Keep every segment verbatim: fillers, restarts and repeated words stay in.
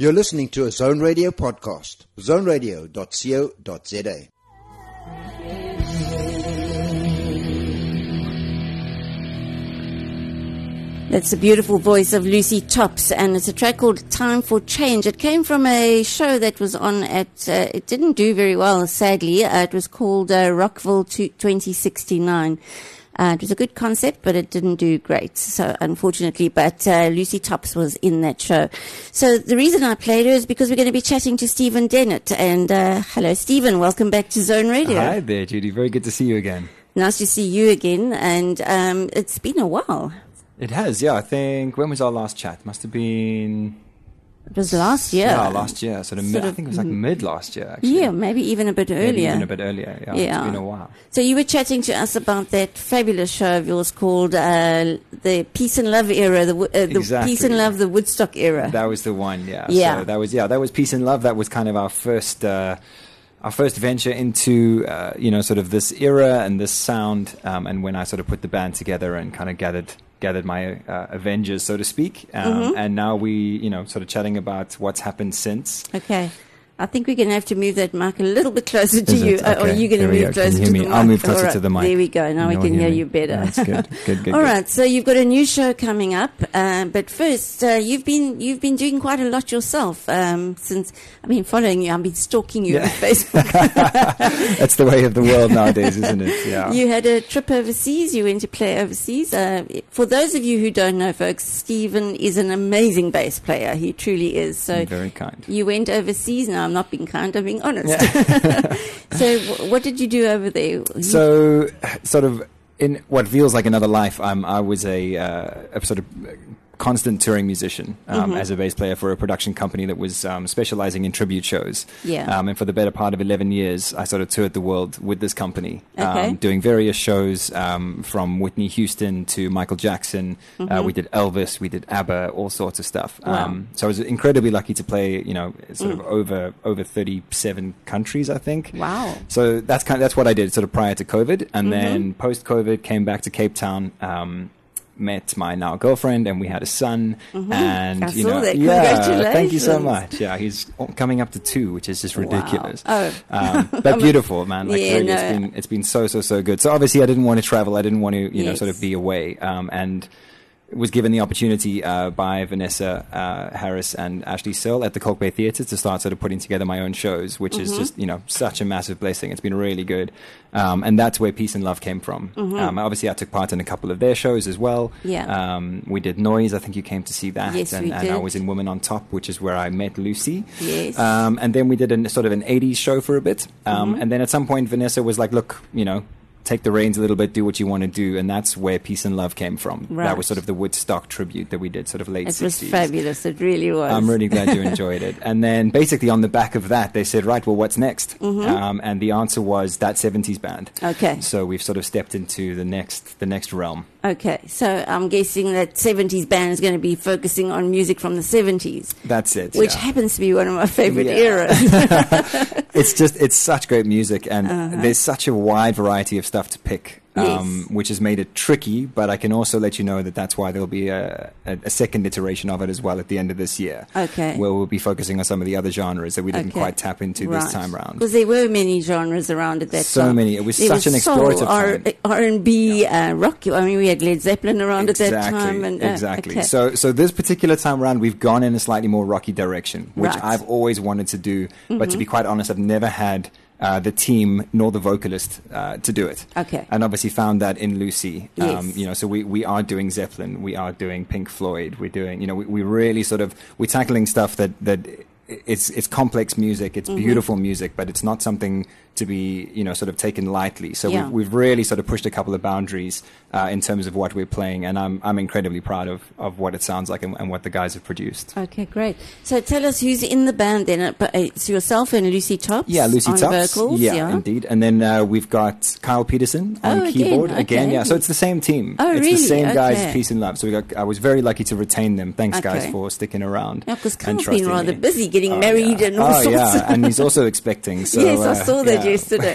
You're listening to a Zone Radio podcast, zone radio dot co dot za. That's the beautiful voice of Lucy Tops, and it's a track called Time for Change. It came from a show that was on at, uh, it didn't do very well, sadly. Uh, it was called uh, Rockville twenty sixty-nine. Uh, it was a good concept, but it didn't do great, so unfortunately. But uh, Lucy Tops was in that show. So the reason I played her is because we're going to be chatting to Stephen Dennett. And uh, hello, Stephen. Welcome back to Zone Radio. Hi there, Judy. Very good to see you again. Nice to see you again. And um, it's been a while. It has, yeah. I think, when was our last chat? Must have been... It was last year. Yeah, last year. Sort of, sort mid, of I think it was like mid last year, actually. Yeah, maybe even a bit earlier. Maybe even a bit earlier, yeah. yeah. It's been a while. So you were chatting to us about that fabulous show of yours called uh, the Peace and Love era, the, uh, the exactly. Peace and Love, the Woodstock era. That was the one, yeah. Yeah. So that was, yeah, that was Peace and Love. That was kind of our first... Uh, Our first venture into, uh, you know, sort of this era and this sound, um, and when I sort of put the band together and kind of gathered gathered my uh, Avengers, so to speak, um, mm-hmm. and now we, you know, sort of chatting about what's happened since. Okay. I think we're going to have to move that mic a little bit closer to Is you. it? Uh, or Okay. are you going to There we move go. closer Can you to hear the me? mic? I'll move closer All right. to the mic. There we go. Now we No can one hear hear you me. better. That's good. Good, good, All good. right. So you've got a new show coming up, uh, but first, uh, you've been you've been doing quite a lot yourself um, since. I've been following you. I've been stalking you Yeah. on Facebook. That's the way of the world nowadays, isn't it? Yeah. You had a trip overseas. You went to play overseas. Uh, for those of you who don't know, folks, Stephen is an amazing bass player. He truly is. So very kind. you went overseas. Now, I'm not being kind. I'm being honest. Yeah. So w- what did you do over there? So, sort of, in what feels like another life, um, I was a, uh, a sort of constant touring musician um, mm-hmm. as a bass player for a production company that was um, specializing in tribute shows. Yeah. Um, and for the better part of eleven years, I sort of toured the world with this company, okay. um, doing various shows um, from Whitney Houston to Michael Jackson. Mm-hmm. Uh, we did Elvis, we did ABBA, all sorts of stuff. Wow. Um, so I was incredibly lucky to play, you know, sort mm. of over over thirty-seven countries, I think. Wow. So that's kind of, that's what I did sort of prior to COVID. And mm-hmm. then post-COVID, came back to Cape Town, um, met my now girlfriend, and we had a son. Mm-hmm. And I you saw know, that. yeah, Congratulations. thank you so much. Yeah, he's coming up to two, which is just ridiculous. Wow. Oh. Um, but beautiful, man. Like yeah, really, no. it's been it's been so so so good. So obviously, I didn't want to travel. I didn't want to you know yes. sort of be away. Um, and was given the opportunity uh, by Vanessa uh, Harris and Ashley Searle at the Kalk Bay Theatre to start sort of putting together my own shows, which mm-hmm. is just, you know, such a massive blessing. It's been really good. Um, and that's where Peace and Love came from. Mm-hmm. Um, obviously, I took part in a couple of their shows as well. Yeah. Um, we did Noise. I think you came to see that. Yes, and, we and did. I was in Women on Top, which is where I met Lucy. Yes. Um, and then we did a sort of an eighties show for a bit. Um, mm-hmm. And then at some point, Vanessa was like, look, you know, take the reins a little bit, do what you want to do, and that's where Peace and Love came from. Right. That was sort of the Woodstock tribute that we did, sort of late it sixties. was fabulous. It really was. I'm really glad you enjoyed it. And then basically on the back of that, they said, right, well, what's next? Mm-hmm. Um, and the answer was that seventies band. Okay. So we've sort of stepped into the next the next realm. Okay, so I'm guessing that seventies band is going to be focusing on music from the seventies. That's it. Which yeah. happens to be one of my favorite Yeah. eras. It's just, it's such great music, and Uh-huh. there's such a wide variety of stuff to pick. Um, Yes. which has made it tricky, but I can also let you know that that's why there'll be a, a, a second iteration of it as well at the end of this year. Okay. Where we'll be focusing on some of the other genres that we didn't Okay. quite tap into Right. this time round. Because there were many genres around at that So time. many. It was there such was an soul, explorative R- time. R and B, uh, rock. I mean, we had Led Zeppelin around Exactly, at that time. And, uh, exactly. okay. So, so this particular time around, we've gone in a slightly more rocky direction, which Right. I've always wanted to do. Mm-hmm. But to be quite honest, I've never had uh, the team nor the vocalist uh, to do it. Okay. And obviously found that in Lucy. Um, Yes. You know, so we, we are doing Zeppelin, we are doing Pink Floyd, we're doing, you know, we, we really sort of, we're tackling stuff that, that it's, it's complex music, it's Mm-hmm. beautiful music, but it's not something to be, you know, sort of taken lightly. So Yeah. we've, we've really sort of pushed a couple of boundaries uh, in terms of what we're playing, and I'm I'm incredibly proud of, of what it sounds like and, and what the guys have produced. Okay, great. So tell us who's in the band then. Uh, but, uh, It's yourself and Lucy Tops Yeah, Lucy on Tops. vocals. Yeah, Yeah, indeed. And then uh, we've got Kyle Peterson on Oh, again, keyboard okay. Yeah, so it's the same team. Oh, it's really? the same guys Okay. as Peace and Love. So we got. I was very lucky to retain them. Thanks, Okay. guys, for sticking around. Yeah, because and Kyle's been trusting rather me. busy getting Oh, married yeah. and all oh, sorts. yeah, and he's also expecting. So, yes, I uh, saw that said yesterday.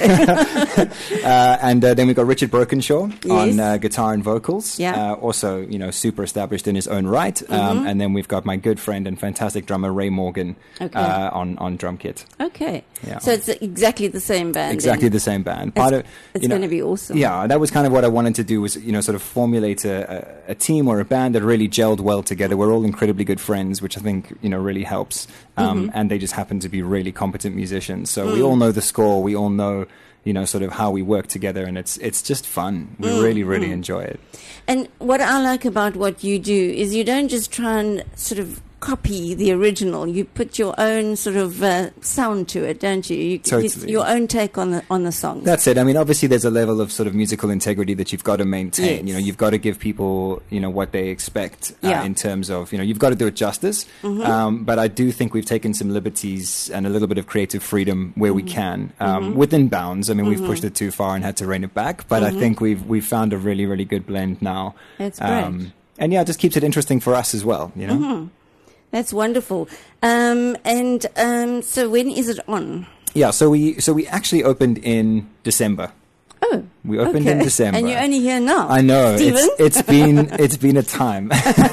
uh, and uh, then we've got Richard Brokenshaw Yes. on uh, guitar and vocals. Yeah. Uh, also, you know, super established in his own right. Um, Mm-hmm. And then we've got my good friend and fantastic drummer Ray Morgan Okay. uh, on on drum kit. Okay. Yeah. So it's exactly the same band. Exactly then. the same band. It's, Part of, it's you know, going to be awesome. Yeah, that was kind of what I wanted to do was, you know, sort of formulate a, a, a team or a band that really gelled well together. We're all incredibly good friends, which I think, you know, really helps. Um, Mm-hmm. And they just happen to be really competent musicians. So we Mm. all know the score. We all know, you know, sort of how we work together. And it's it's just fun. We Mm, really, really enjoy it. And what I like about what you do is you don't just try and sort of copy the original. You put your own sort of uh, sound to it, don't you? you Totally. it's your own take on the on the song. That's it. I mean, obviously, there's a level of sort of musical integrity that you've got to maintain. Yes. You know, you've got to give people, you know, what they expect uh, Yeah. in terms of, you know, you've got to do it justice. Mm-hmm. Um, but I do think we've taken some liberties and a little bit of creative freedom where Mm-hmm. we can, um, within bounds. I mean, we've pushed it too far and had to rein it back. But I think we've we've found a really, really good blend now. Mm-hmm. That's great. Um, and yeah, it just keeps it interesting for us as well. You know. Mm-hmm. That's wonderful. Um, and um, so when is it on? Yeah. So we so we actually opened in December. Oh, We opened okay. in December. And you're only here now. I know Stephen? it's, it's been it's been a time,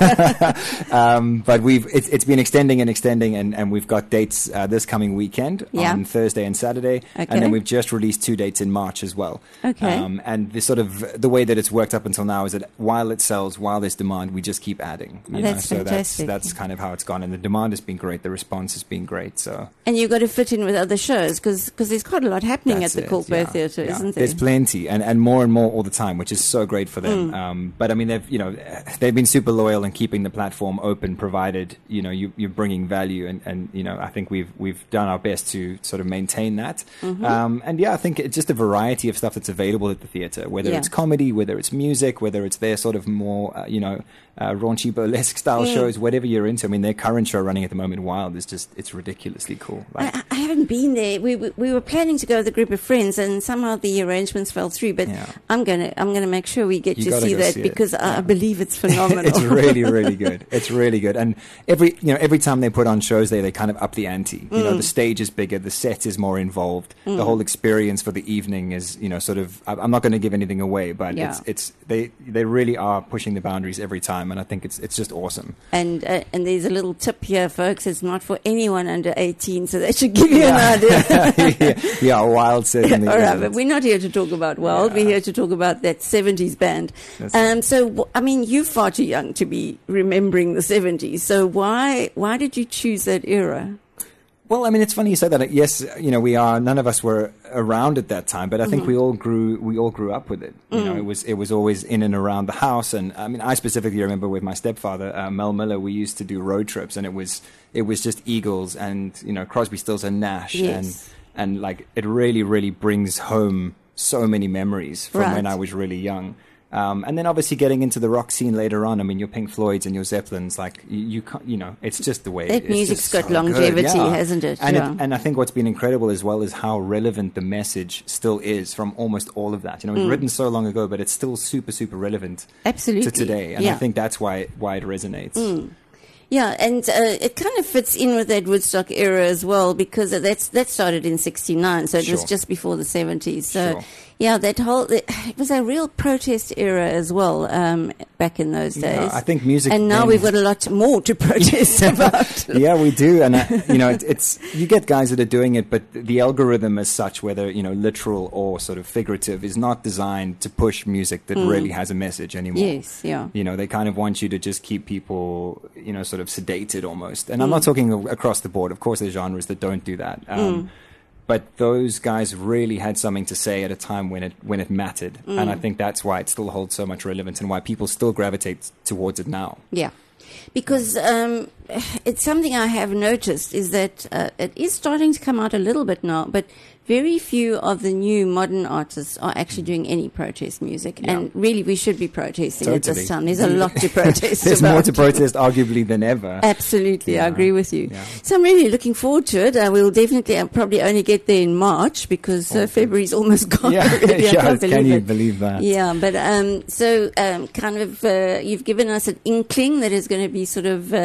um, but we've it's, it's been extending and extending, and, and we've got dates uh, this coming weekend Yeah. on Thursday and Saturday, Okay. and then we've just released two dates in March as well. Okay. Um, and the sort of the way that it's worked up until now is that while it sells, while there's demand, we just keep adding. You Oh, know? that's so fantastic. that's that's kind of how it's gone, and the demand has been great. The response has been great. So And you've got to fit in with other shows because there's quite a lot happening That's at the it, Kalkbay yeah, Theatre, yeah. isn't there? There's plenty, and, and more and more all the time, which is so great for them. Mm. Um, but I mean, they've you know they've been super loyal in keeping the platform open, provided you know you, you're bringing value, and, and you know I think we've we've done our best to sort of maintain that. Mm-hmm. Um, and yeah, I think it's just a variety of stuff that's available at the theatre, whether Yeah. it's comedy, whether it's music, whether it's their sort of more uh, you know uh, raunchy burlesque style Mm. shows, whatever you're into. I mean, their current show running at the moment, Wild, is just it's ridiculously cool. Like, I, I haven't been there. We, we we were planning to go with a group of friends, and somehow the arrangements fell through. But Yeah. I'm gonna I'm gonna make sure we get You to gotta see go that see it. because I, I Yeah. believe it's phenomenal. It's really, really good. It's really good. And every, you know, every time they put on shows there, they kind of up the ante. You Mm. know, the stage is bigger, the set is more involved. The whole experience for the evening is, you know, sort of, I- I'm not going to give anything away, but Yeah. it's, it's, they, they really are pushing the boundaries every time. And I think it's, it's just awesome. And uh, and there's a little tip here, folks. It's not for anyone under eighteen, so that should give you an idea. yeah, yeah, Wild certainly. All right, isn't. but we're not here to talk about Wild. Yeah. We're here to talk about that seventies band. That's Um, so, w- I mean, you're far too young to be remembering the seventies. So why why did you choose that era? Well, I mean, it's funny you say that. Yes, you know, we are. None of us were around at that time, but I Mm-hmm. think we all grew. We all grew up with it. You Mm. know, it was it was always in and around the house. And I mean, I specifically remember with my stepfather, uh, Mel Miller. We used to do road trips, and it was it was just Eagles and you know Crosby, Stills and Nash, Yes. and and like it really really brings home so many memories from when Right. I was really young. Um, and then obviously getting into the rock scene later on. I mean, your Pink Floyds and your Zeppelins, like you, you can't, you know, it's just the way. That it's music's just got so longevity, good. Yeah. hasn't it? And Yeah. it, and I think what's been incredible as well is how relevant the message still is from almost all of that. You know, it was written so long ago, but it's still super super relevant Mm. Absolutely. to today. And Yeah. I think that's why why it resonates. Yeah, and uh, it kind of fits in with that Woodstock era as well because that's that started in sixty-nine, so it was Sure. just before the seventies. So, Sure. yeah, that whole it was a real protest era as well um, back in those days. Yeah, I think music. and now then- we've got a lot more to protest about. Yeah, we do, and I, you know, it, it's you get guys that are doing it, but the algorithm as such, whether you know literal or sort of figurative, is not designed to push music that really has a message anymore. Yes, yeah. You know, they kind of want you to just keep people, you know, sort of sedated almost. And I'm not talking a- across the board. Of course, there's genres that don't do that. Um, But those guys really had something to say at a time when it when it mattered, and I think that's why it still holds so much relevance and why people still gravitate towards it now. Yeah, because um, it's something I have noticed is that uh, it is starting to come out a little bit now, but very few of the new modern artists are actually doing any protest music. Yeah. And really, we should be protesting at Totally. this time. There's a lot to protest There's about. more to protest, arguably, than ever. Absolutely, I Yeah. agree with you. Yeah. So I'm really looking forward to it. Uh, we'll definitely uh, probably only get there in March because uh, February's almost gone. Yeah, already. I yeah. can't Can believe you it. believe that? Yeah, but um, so um, kind of uh, you've given us an inkling that is going to be sort of uh, the start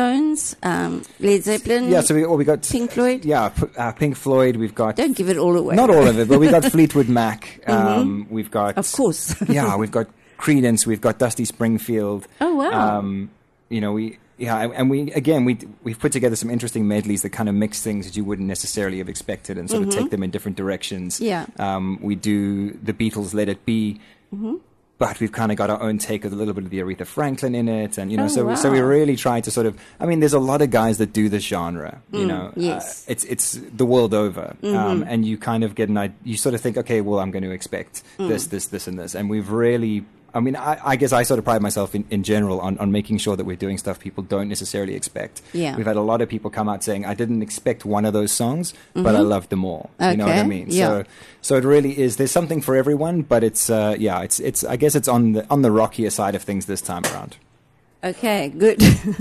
Stones, um, Led Zeppelin. Yeah, so we, well, we got Pink Floyd. Yeah, p- uh, Pink Floyd. We've got Don't give it all away. not all of it, but we got Fleetwood Mac. Um, mm-hmm. We've got of course. yeah, we've got Creedence. We've got Dusty Springfield. Oh wow. Um, you know we. Yeah, and we again we we've put together some interesting medleys that kind of mix things that you wouldn't necessarily have expected and sort mm-hmm. of take them in different directions. Yeah, um, we do the Beatles' "Let It Be," mm-hmm. but we've kind of got our own take with a little bit of the Aretha Franklin in it, and you know, oh, so wow. so we really try to sort of. I mean, there's a lot of guys that do this genre. You mm, know, yes, uh, it's it's the world over, mm-hmm. um, and you kind of get an idea. You sort of think, okay, well, I'm going to expect mm. this, this, this, and this, and we've really. I mean, I, I guess I sort of pride myself in, in general on, on making sure that we're doing stuff people don't necessarily expect. Yeah. We've had a lot of people come out saying, I didn't expect one of those songs, mm-hmm. but I loved them all. Okay. You know what I mean? Yeah. So so it really is, there's something for everyone, but it's, uh, yeah, it's, it's, I guess it's on the, on the rockier side of things this time around. Okay, good.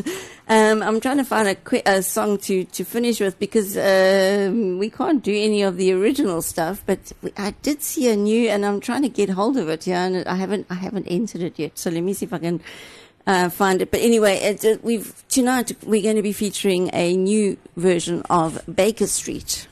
um, I'm trying to find a, quick, a song to, to finish with because um, we can't do any of the original stuff. But we, I did see a new, and I'm trying to get hold of it. Yeah, and I haven't I haven't entered it yet. So let me see if I can uh, find it. But anyway, it, it, we've tonight we're going to be featuring a new version of Baker Street.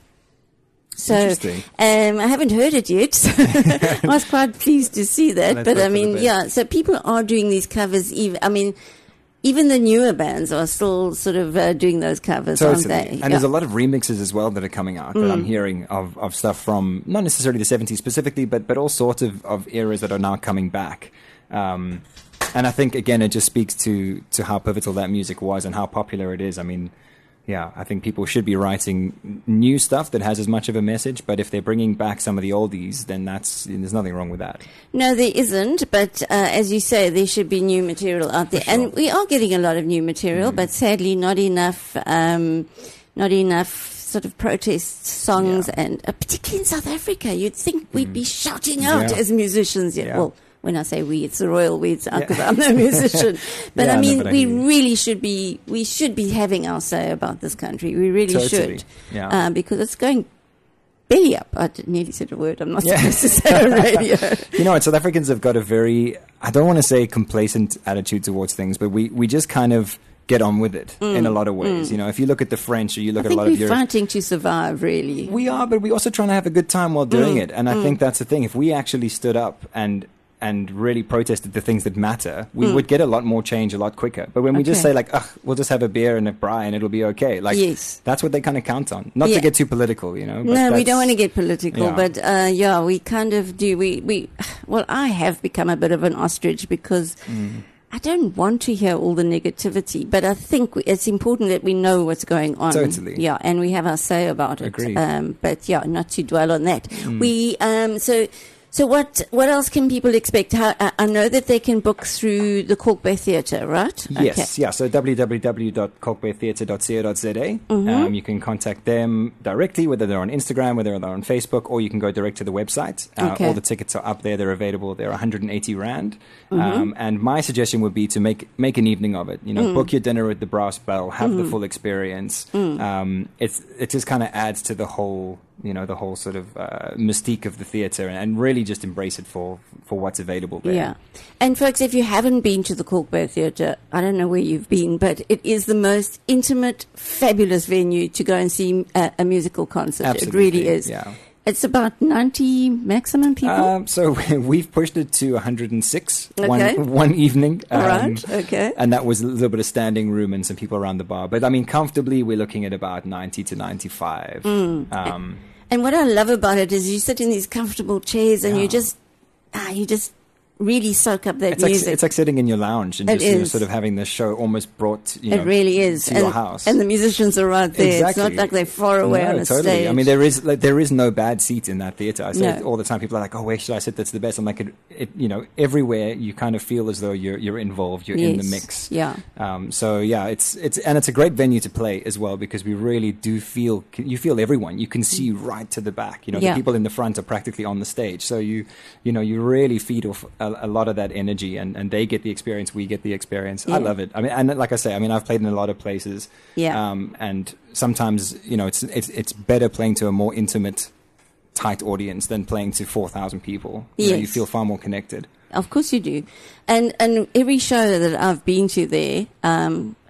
So um, I haven't heard it yet. So I was quite pleased to see that. Let's but I hope for the mean, best. yeah. So people are doing these covers. Even I mean. Even the newer bands are still sort of uh, doing those covers, totally. aren't they? And yeah. there's a lot of remixes as well that are coming out mm. that I'm hearing of, of stuff from, not necessarily the seventies specifically, but, but all sorts of, of eras that are now coming back. Um, and I think, again, it just speaks to, to how pivotal that music was and how popular it is. I mean, yeah, I think people should be writing new stuff that has as much of a message, but if they're bringing back some of the oldies, then that's there's nothing wrong with that. No, there isn't, but uh, as you say, there should be new material out there. Sure. And we are getting a lot of new material, mm. but sadly not enough, um, not enough sort of protest songs, yeah. and uh, particularly in South Africa, you'd think mm. we'd be shouting out yeah. as musicians. Yeah. Well, when I say we, it's the royal we, because yeah. I'm no musician. But yeah, I mean, no, but we I really should be, we should be having our say about this country. We really totally. should. Yeah. Uh, because it's going belly up. I nearly said a word I'm not yeah. supposed to say on radio. You know what, South Africans have got a very, I don't want to say complacent attitude towards things, but we, we just kind of get on with it mm. in a lot of ways. Mm. You know, if you look at the French or you look I at a lot of Europe, Europe, we're fighting to survive, really. We are, but we're also trying to have a good time while doing mm. it. And I mm. think that's the thing. If we actually stood up and and really protested the things that matter, we mm. would get a lot more change a lot quicker. But when we okay. just say like, ugh, we'll just have a beer and a braai and it'll be okay. Like, yes. that's what they kind of count on. Not yeah. to get too political, you know. But no, we don't want to get political, yeah. but uh, yeah, we kind of do. We, we, well, I have become a bit of an ostrich because mm. I don't want to hear all the negativity, but I think we, it's important that we know what's going on. Totally. Yeah, and we have our say about it. Agreed. Um, but yeah, not to dwell on that. Mm. We, um, so, So what what else can people expect? How, I, I know that they can book through the Kalk Bay Theatre, right? Yes, okay. yeah. So w w w dot kalk bay theatre dot co dot z a. Mm-hmm. Um, you can contact them directly, whether they're on Instagram, whether they're on Facebook, or you can go direct to the website. Uh, okay. All the tickets are up there. They're available. They're one hundred eighty rand. Mm-hmm. Um, and my suggestion would be to make make an evening of it. You know, mm. book your dinner at the Brass Bell, have mm. the full experience. Mm. Um, it's it just kind of adds to the whole. You know, the whole sort of uh, mystique of the theatre, and, and really just embrace it for, for what's available there. Yeah. And folks, if you haven't been to the Kalk Bay Theatre, I don't know where you've been, but it is the most intimate, fabulous venue to go and see a, a musical concert. Absolutely. It really is. Yeah. It's about ninety maximum people. Um, so we've pushed it to one hundred six okay. one, one evening. Um, right, okay. And that was a little bit of standing room and some people around the bar. But I mean, comfortably, we're looking at about ninety to ninety-five. Mm. Um, and what I love about it is you sit in these comfortable chairs and yeah. you just, ah, you just really soak up that it's music. Like, it's like sitting in your lounge and it just you know, is. sort of having the show almost brought you know, it really is. to and, your house. And the musicians are right there. Exactly. It's not like they're far away no, on a totally. stage. I mean, there is like, there is no bad seat in that theatre. I say no. it all the time. People are like, "Oh, where should I sit? That's the best." I'm like, it, it, you know, everywhere you kind of feel as though you're you're involved. You're yes. in the mix. Yeah. Um, so yeah, it's it's and it's a great venue to play as well because we really do feel you feel everyone. You can see right to the back. You know, yeah. the people in the front are practically on the stage. So you you know you really feed off a, a lot of that energy, and, and they get the experience. We get the experience. Yeah. I love it. I mean, and like I say, I mean, I've played in a lot of places. Yeah. Um, and sometimes you know it's it's it's better playing to a more intimate, tight audience than playing to four thousand people. You yes. know, you feel far more connected. Of course you do. And and every show that I've been to there, um,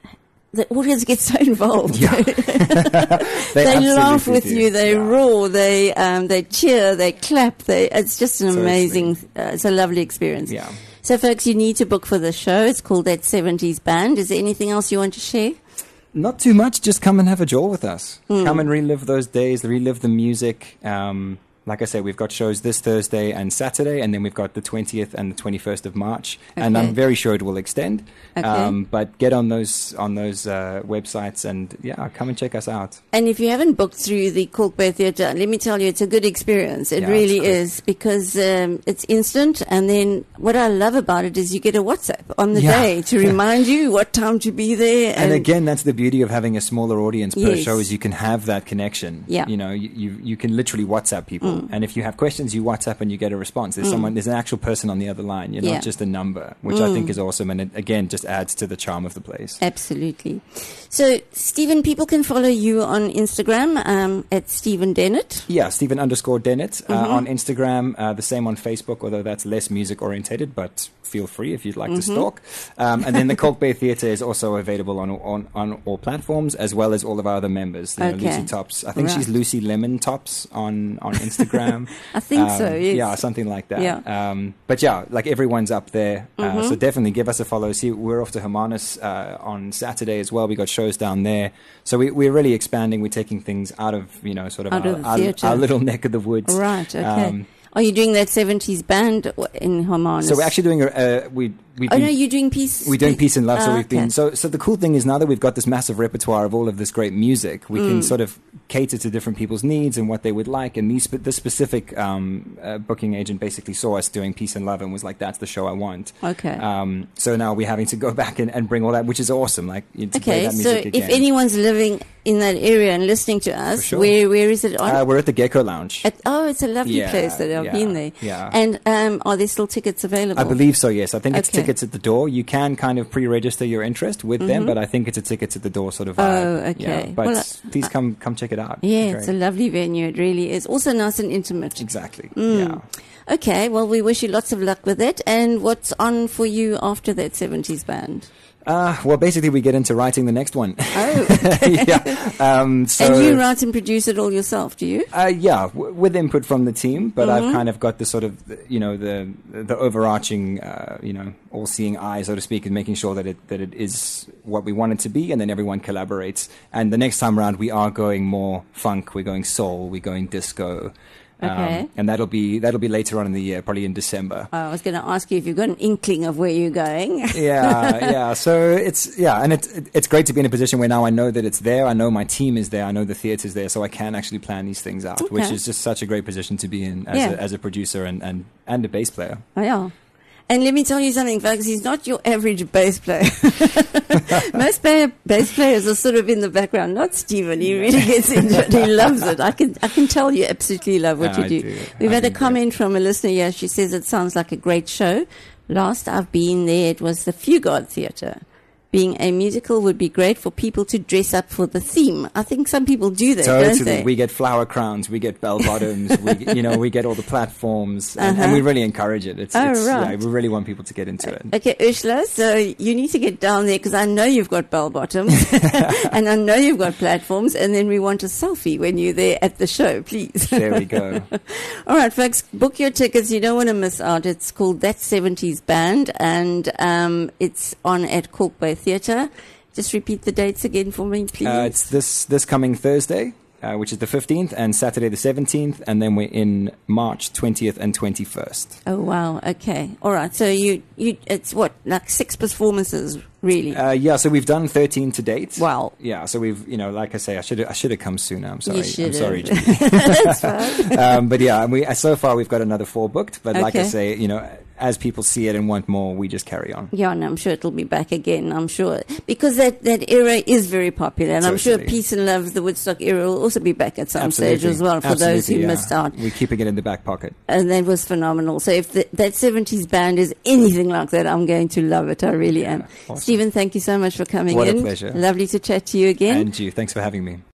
the audience gets so involved. Yeah. they They laugh absolutely with do. you. They Yeah. roar. They um, they cheer. They clap. They. It's just an Totally. amazing. Uh, it's a lovely experience. Yeah. So, folks, you need to book for the show. It's called That seventies Band. Is there anything else you want to share? Not too much. Just come and have a jaw with us. Hmm. Come and relive those days, relive the music. Um, like I say, we've got shows this Thursday and Saturday, and then we've got the twentieth and the twenty-first of March. And Okay. I'm very sure it will extend. Okay. Um, but get on those on those uh, websites and, yeah, come and check us out. And if you haven't booked through the Kalk Bay Theatre, let me tell you, it's a good experience. It Yeah, really it's great. is, because um, it's instant. And then what I love about it is you get a WhatsApp on the Yeah. day to remind you what time to be there. And again, that's the beauty of having a smaller audience per Yes. show, is you can have that connection. Yeah. You know, you, you, you can literally WhatsApp people. And if you have questions, you WhatsApp and you get a response. There's someone, there's an actual person on the other line. You're Yeah. not just a number, which I think is awesome. And it, again, just adds to the charm of the place. Absolutely. So, Stephen, people can follow you on Instagram um, at Stephen Dennett. Yeah, Stephen underscore Dennett uh, Mm-hmm. on Instagram. Uh, the same on Facebook, although that's less music orientated, but feel free if you'd like to stalk. Um, and then the Kalk Bay Theatre is also available on, on on all platforms, as well as all of our other members. You know, Okay. Lucy Tops. I think Right. she's Lucy Lemon Tops on, on Instagram. I think Um, so, yes. Yeah, something like that. Yeah. Um, but yeah, like everyone's up there. Uh, Mm-hmm. so definitely give us a follow. See, we're off to Hermanus uh, on Saturday as well. We got shows down there. So we, we're really expanding. We're taking things out of, you know, sort of, Out our, of the our, theatre. our little neck of the woods. Right, okay. Um, Are you doing that seventies band in Hermanus? So we're actually doing a, uh, we, we've Oh, been, no, you're doing peace. we're doing Peace and Love. so Ah, we've been, okay. so, so the cool thing is now that we've got this massive repertoire of all of this great music, we Mm. can sort of cater to different people's needs and what they would like. And these, this specific, um, uh, booking agent basically saw us doing Peace and Love and was like, that's the show I want. Okay. Um, so now we're having to go back and, and bring all that, which is awesome. Like, you to Okay, play that so music if again. anyone's living in that area and listening to us, sure. where where is it on? uh, we're at the Gecko Lounge. At, oh, it's a lovely Yeah, place that I've yeah, been there. yeah. And um, are there still tickets available? I believe so, yes. I think it's Okay. tickets at the door. You can kind of pre-register your interest with them, but I think it's a tickets at the door sort of vibe. Mm-hmm. Oh, okay. Yeah, but Well, uh, please come come check it out. Yeah, Great. it's a lovely venue. It really is. Also nice and intimate. Exactly. Mm. Yeah. Okay, well, we wish you lots of luck with it. And what's on for you after that seventies band? Uh, well, basically, we get into writing the next one. Oh, yeah. Um, so, and you write and produce it all yourself, do you? Uh, yeah, w- with input from the team, but Mm-hmm. I've kind of got the sort of, you know, the the overarching, uh, you know, all-seeing eye, so to speak, and making sure that it that it is what we want it to be, and then everyone collaborates. And the next time around, we are going more funk, we're going soul, we're going disco. Okay. and that'll be that'll be later on in the year, probably in December. I was going to ask you if you've got an inkling of where you're going. yeah, yeah. So it's yeah, and it's it's great to be in a position where now I know that it's there. I know my team is there. I know the theatre's there, so I can actually plan these things out, Okay. which is just such a great position to be in as Yeah. a, as a producer and, and and a bass player. Oh, yeah. And let me tell you something, folks. He's not your average bass player. Most ba- bass players are sort of in the background. Not Stephen. He really gets into it. He loves it. I can I can tell you absolutely love what Yeah, you I do. do. We've I had a think comment from a listener here. She says it sounds like a great show. Last I've been there, it was the Fugard Theatre. Being a musical would be great for people to dress up for the theme. I think some people do that, don't Totally. they? We get flower crowns, we get bell bottoms, we get- you know, we get all the platforms, and, Uh-huh. and we really encourage it. It's, Oh, it's right. yeah, we really want people to get into it. Okay, Ursula, so you need to get down there because I know you've got bell bottoms and I know you've got platforms, and then we want a selfie when you're there at the show, please. There we go. All right, folks, book your tickets. You don't want to miss out. It's called That seventies Band, and um, it's on at Kalk Bay Theatre. Just repeat the dates again for me, please. Uh, it's this this coming Thursday, uh, which is the fifteenth, and Saturday the seventeenth, and then we're in March twentieth and twenty-first. Oh, wow. Okay. All right. So you, you, it's what, like six performances, really? Uh, yeah, so we've done thirteen to date. Wow. Yeah, so we've, you know, like I say, I should I should have come sooner. I'm sorry. You should I'm sorry, have. Judy. That's fine. um, but yeah, we uh, so far we've got another four booked. But like I Okay. say, you know, as people see it and want more, we just carry on. Yeah, and I'm sure it'll be back again, I'm sure. Because that, that era is very popular, and I'm sure Totally. Peace and Love, the Woodstock era, will also be back at some Absolutely. stage as well for those Absolutely, who yeah. missed out. We're keeping it in the back pocket. And that was phenomenal. So if the, that seventies band is anything like that, I'm going to love it. I really am. awesome. Stephen, thank you so much for coming What a in. pleasure. Lovely to chat to you again. And you, thanks for having me.